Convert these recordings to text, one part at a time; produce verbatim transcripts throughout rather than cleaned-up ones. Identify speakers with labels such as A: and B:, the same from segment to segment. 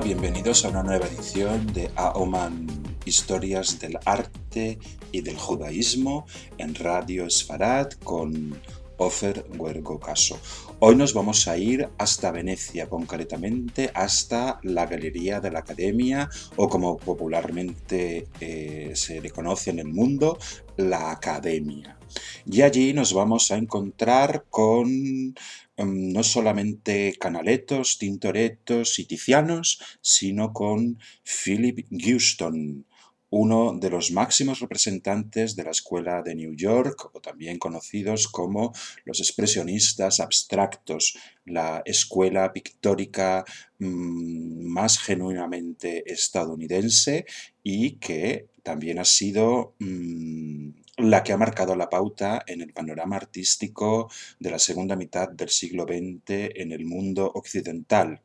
A: bienvenidos a una nueva edición de Aoman, historias del arte y del judaísmo en Radio Esfarad con Ofer Huergo Caso. Hoy nos vamos a ir hasta Venecia, concretamente hasta la Galería de la Academia, o como popularmente eh, se le conoce en el mundo, la Academia. Y allí nos vamos a encontrar con um, no solamente Canalettos, Tintorettos y Tizianos, sino con Philip Houston, uno de los máximos representantes de la escuela de New York, o también conocidos como los expresionistas abstractos, la escuela pictórica mmm, más genuinamente estadounidense y que también ha sido mmm, la que ha marcado la pauta en el panorama artístico de la segunda mitad del siglo veinte en el mundo occidental.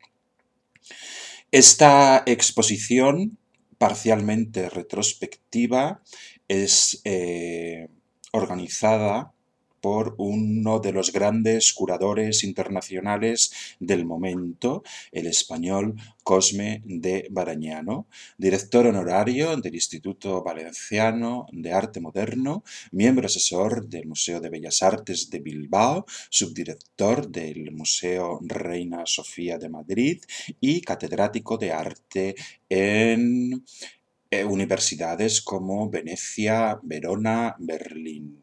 A: Esta exposición, parcialmente retrospectiva, es eh, organizada por uno de los grandes curadores internacionales del momento, el español Cosme de Barañano, director honorario del Instituto Valenciano de Arte Moderno, miembro asesor del Museo de Bellas Artes de Bilbao, subdirector del Museo Reina Sofía de Madrid y catedrático de arte en eh, universidades como Venecia, Verona, Berlín.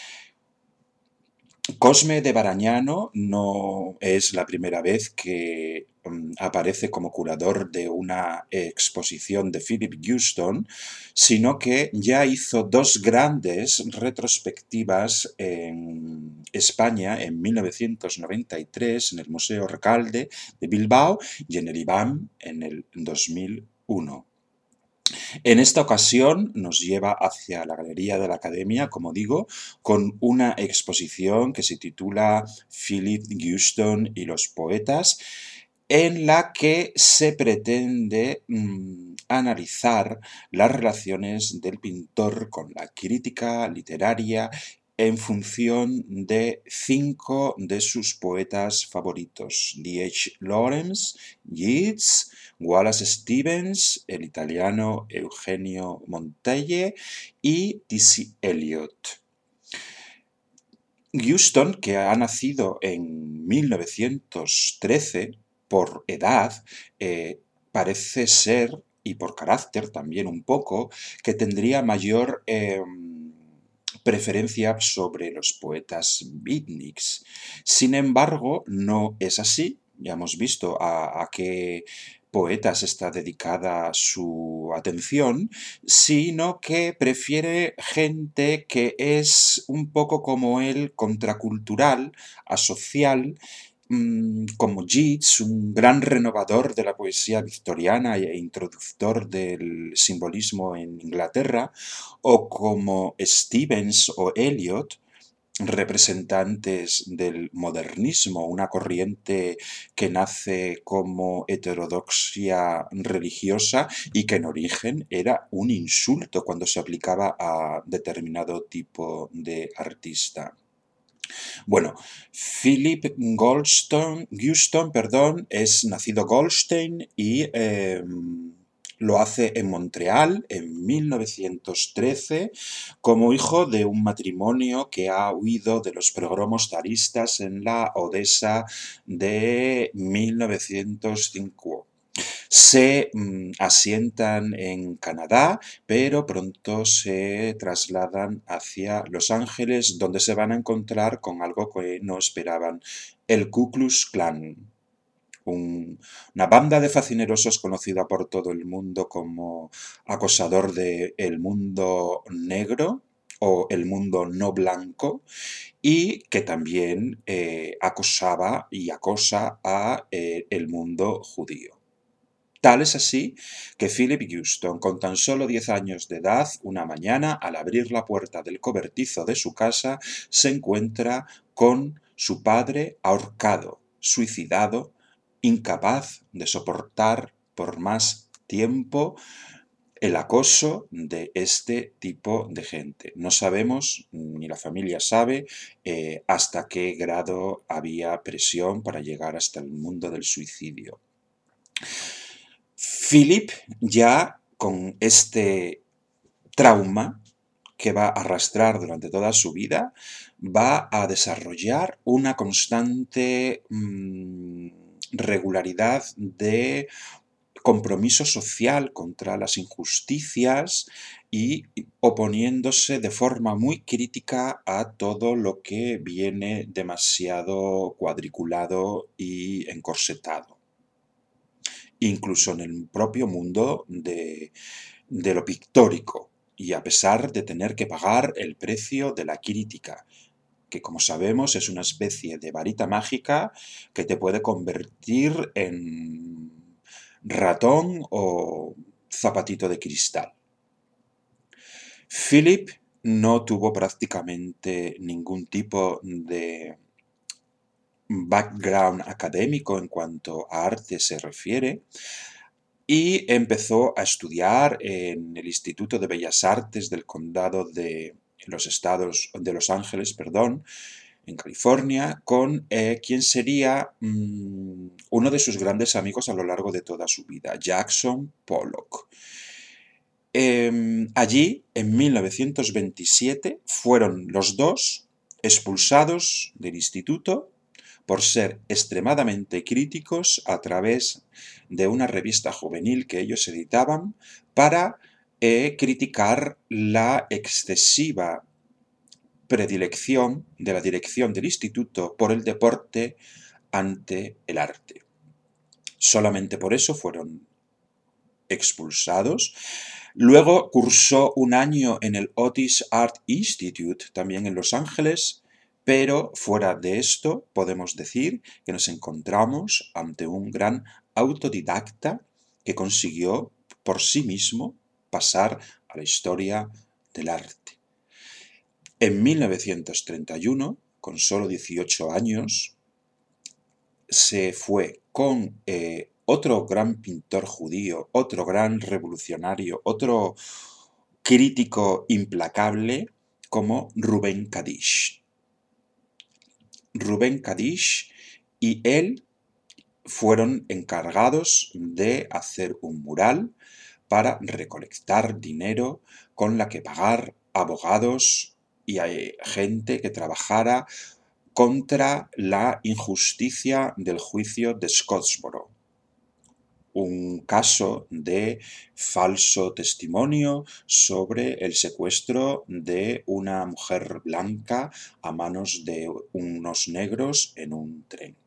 A: Cosme de Barañano no es la primera vez que um, aparece como curador de una exposición de Philip Houston, sino que ya hizo dos grandes retrospectivas en España en mil novecientos noventa y tres en el Museo Recalde de Bilbao y en el I B A M en el dos mil uno. En esta ocasión nos lleva hacia la Galería de la Academia, como digo, con una exposición que se titula Philip Houston y los poetas, en la que se pretende mmm, analizar las relaciones del pintor con la crítica literaria en función de cinco de sus poetas favoritos: D H Lawrence, Yeats, Wallace Stevens, el italiano Eugenio Montale y T C Eliot. Houston, que ha nacido en mil novecientos trece, por edad, eh, parece ser, y por carácter también un poco, que tendría mayor eh, preferencia sobre los poetas beatniks. Sin embargo, no es así. Ya hemos visto a, a qué poetas está dedicada su atención, sino que prefiere gente que es un poco como él, contracultural, asocial, como Yeats, un gran renovador de la poesía victoriana e introductor del simbolismo en Inglaterra, o como Stevens o Eliot, representantes del modernismo, una corriente que nace como heterodoxia religiosa y que en origen era un insulto cuando se aplicaba a determinado tipo de artista. Bueno, Philip Goldstone, Houston, perdón, es nacido Goldstein y eh, lo hace en Montreal en mil novecientos trece como hijo de un matrimonio que ha huido de los pogromos zaristas en la Odessa de mil novecientos cinco. Se mm, asientan en Canadá, pero pronto se trasladan hacia Los Ángeles, donde se van a encontrar con algo que no esperaban: el Ku Klux Klan. Un, una banda de facinerosos conocida por todo el mundo como acosador del mundo negro o el mundo no blanco, y que también eh, acosaba y acosa a eh, el mundo judío. Tal es así que Philip Houston, con tan solo diez años de edad, una mañana, al abrir la puerta del cobertizo de su casa, se encuentra con su padre ahorcado, suicidado, incapaz de soportar por más tiempo el acoso de este tipo de gente. No sabemos, ni la familia sabe, eh, hasta qué grado había presión para llegar hasta el mundo del suicidio. Philip, ya con este trauma que va a arrastrar durante toda su vida, va a desarrollar una constante mm, regularidad de compromiso social contra las injusticias y oponiéndose de forma muy crítica a todo lo que viene demasiado cuadriculado y encorsetado. Incluso en el propio mundo de, de lo pictórico, y a pesar de tener que pagar el precio de la crítica, que como sabemos es una especie de varita mágica que te puede convertir en ratón o zapatito de cristal. Philip no tuvo prácticamente ningún tipo de background académico en cuanto a arte se refiere, y empezó a estudiar en el Instituto de Bellas Artes del Condado de los Estados de Los Ángeles, perdón, en California, con eh, quien sería mmm, uno de sus grandes amigos a lo largo de toda su vida, Jackson Pollock. Eh, allí, en mil novecientos veintisiete, fueron los dos expulsados del instituto por ser extremadamente críticos a través de una revista juvenil que ellos editaban para eh, criticar la excesiva predilección de la dirección del instituto por el deporte ante el arte. Solamente por eso fueron expulsados. Luego cursó un año en el Otis Art Institute, también en Los Ángeles, pero fuera de esto podemos decir que nos encontramos ante un gran autodidacta que consiguió por sí mismo pasar a la historia del arte. En mil novecientos treinta y uno, con solo dieciocho años, se fue con eh, otro gran pintor judío, otro gran revolucionario, otro crítico implacable como Rubén Kadish. Rubén Kadish y él fueron encargados de hacer un mural para recolectar dinero con la que pagar abogados y hay gente que trabajara contra la injusticia del juicio de Scottsboro, un caso de falso testimonio sobre el secuestro de una mujer blanca a manos de unos negros en un tren.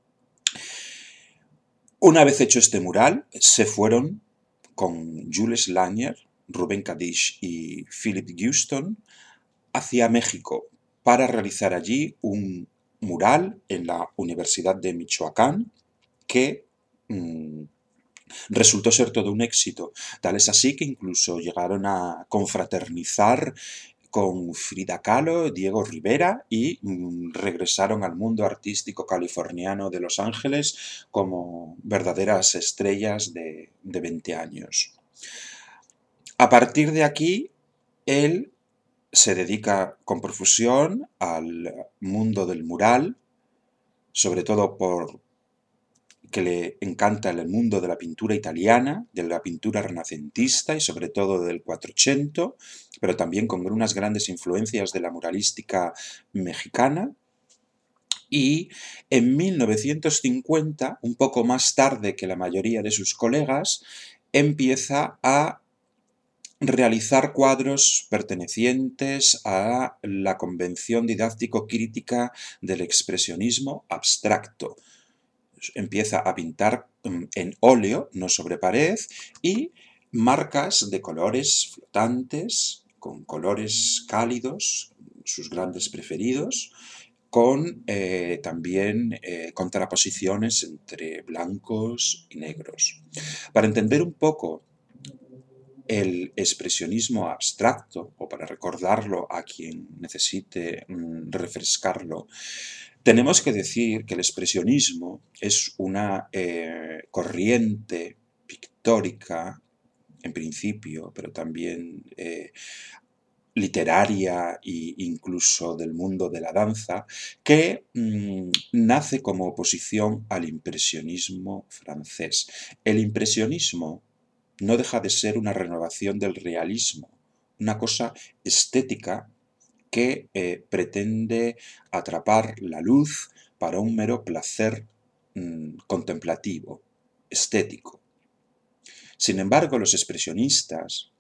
A: Una vez hecho este mural, se fueron con Jules Lanier, Rubén Kadish y Philip Houston hacia México para realizar allí un mural en la Universidad de Michoacán que mmm, resultó ser todo un éxito. Tal es así que incluso llegaron a confraternizar con Frida Kahlo, Diego Rivera y mmm, regresaron al mundo artístico californiano de Los Ángeles como verdaderas estrellas de, de veinte años. A partir de aquí, él se dedica con profusión al mundo del mural, sobre todo por que le encanta el mundo de la pintura italiana, de la pintura renacentista y sobre todo del Quattrocento, pero también con unas grandes influencias de la muralística mexicana. Y en mil novecientos cincuenta, un poco más tarde que la mayoría de sus colegas, empieza a realizar cuadros pertenecientes a la convención didáctico-crítica del expresionismo abstracto. Empieza a pintar en óleo, no sobre pared, y marcas de colores flotantes, con colores cálidos, sus grandes preferidos, con eh, también eh, contraposiciones entre blancos y negros. Para entender un poco el expresionismo abstracto, o para recordarlo a quien necesite mm, refrescarlo, tenemos que decir que el expresionismo es una eh, corriente pictórica, en principio, pero también eh, literaria e incluso del mundo de la danza, que mmm, nace como oposición al impresionismo francés. El impresionismo no deja de ser una renovación del realismo, una cosa estética que eh, pretende atrapar la luz para un mero placer mmm, contemplativo, estético. Sin embargo, los expresionistas,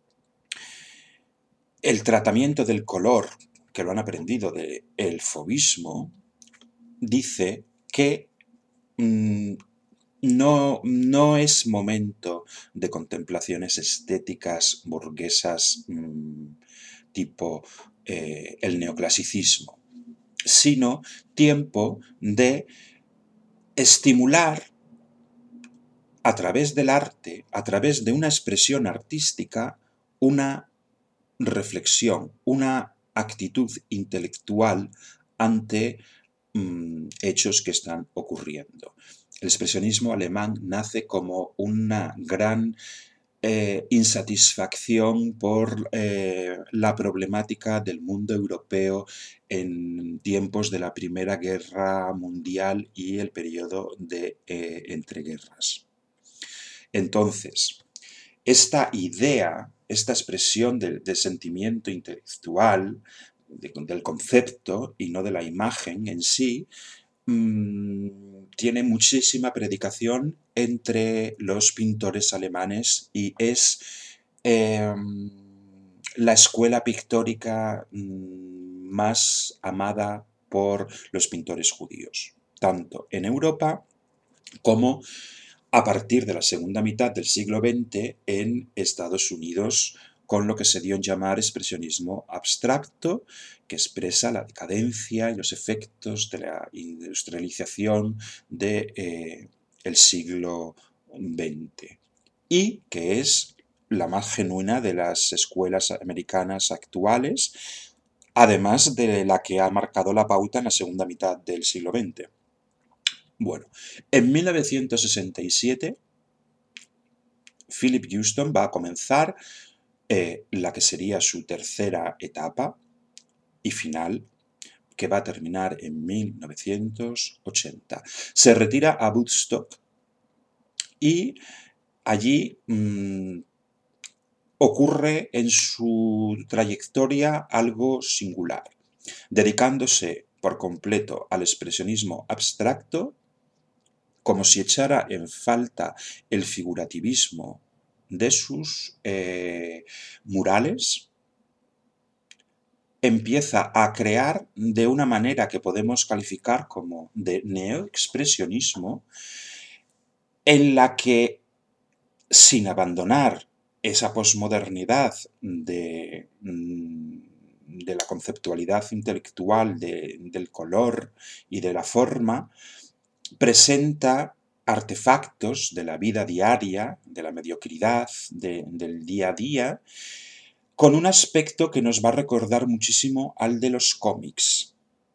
A: el tratamiento del color, que lo han aprendido del fauvismo, dice que mmm, no, no es momento de contemplaciones estéticas burguesas mmm, tipo eh, el neoclasicismo, sino tiempo de estimular a través del arte, a través de una expresión artística, una reflexión, una actitud intelectual ante mmm, hechos que están ocurriendo. El expresionismo alemán nace como una gran eh, insatisfacción por eh, la problemática del mundo europeo en tiempos de la Primera Guerra Mundial y el periodo de eh, entreguerras. Entonces, esta idea, esta expresión del, del sentimiento intelectual, de, del concepto y no de la imagen en sí, mmm, tiene muchísima predicación entre los pintores alemanes y es eh, la escuela pictórica mmm, más amada por los pintores judíos, tanto en Europa como a partir de la segunda mitad del siglo veinte en Estados Unidos, con lo que se dio en llamar expresionismo abstracto, que expresa la decadencia y los efectos de la industrialización del de, eh, siglo veinte, y que es la más genuina de las escuelas americanas actuales, además de la que ha marcado la pauta en la segunda mitad del siglo veinte. Bueno, en mil novecientos sesenta y siete, Philip Houston va a comenzar eh, la que sería su tercera etapa y final, que va a terminar en mil novecientos ochenta. Se retira a Woodstock y allí mmm, ocurre en su trayectoria algo singular, dedicándose por completo al expresionismo abstracto, como si echara en falta el figurativismo de sus eh, murales, empieza a crear de una manera que podemos calificar como de neoexpresionismo, en la que, sin abandonar esa posmodernidad de, de la conceptualidad intelectual de, del color y de la forma, presenta artefactos de la vida diaria, de la mediocridad, de, del día a día, con un aspecto que nos va a recordar muchísimo al de los cómics.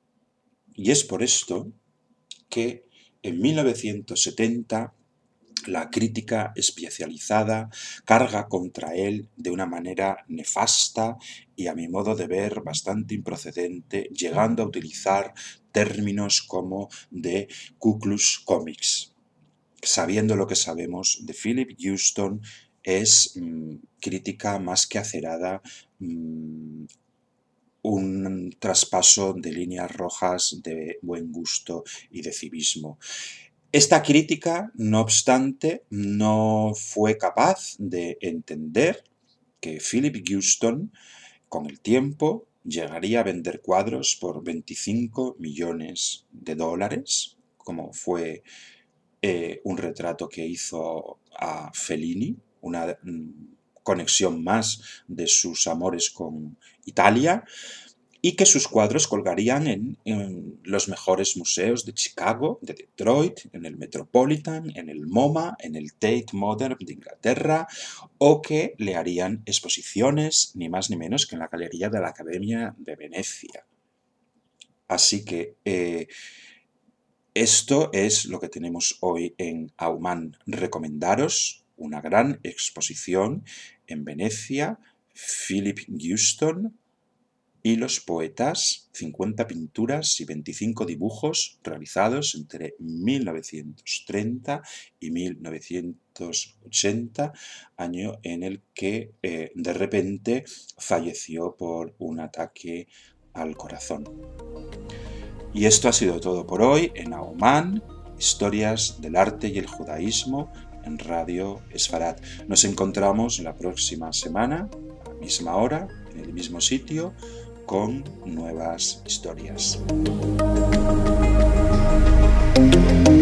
A: Y es por esto que en mil novecientos setenta la crítica especializada carga contra él de una manera nefasta y, a mi modo de ver, bastante improcedente, llegando a utilizar términos como de Ku Klux Comics. Sabiendo lo que sabemos de Philip Houston, es mmm, crítica más que acerada, mmm, un traspaso de líneas rojas de buen gusto y de civismo. Esta crítica, no obstante, no fue capaz de entender que Philip Houston, con el tiempo, llegaría a vender cuadros por veinticinco millones de dólares, como fue eh, un retrato que hizo a Fellini, una mm, conexión más de sus amores con Italia, y que sus cuadros colgarían en, en, los mejores museos de Chicago, de Detroit, en el Metropolitan, en el MoMA, en el Tate Modern de Inglaterra, o que le harían exposiciones, ni más ni menos que en la Galería de la Academia de Venecia. Así que eh, esto es lo que tenemos hoy en Auman. Recomendaros una gran exposición en Venecia, Philip Houston, y los poetas, cincuenta pinturas y veinticinco dibujos realizados entre mil novecientos treinta y mil novecientos ochenta, año en el que eh, de repente falleció por un ataque al corazón. Y esto ha sido todo por hoy en Nahumán, Historias del Arte y el Judaísmo, en Radio Esfarat. Nos encontramos la próxima semana, a la misma hora, en el mismo sitio, con nuevas historias.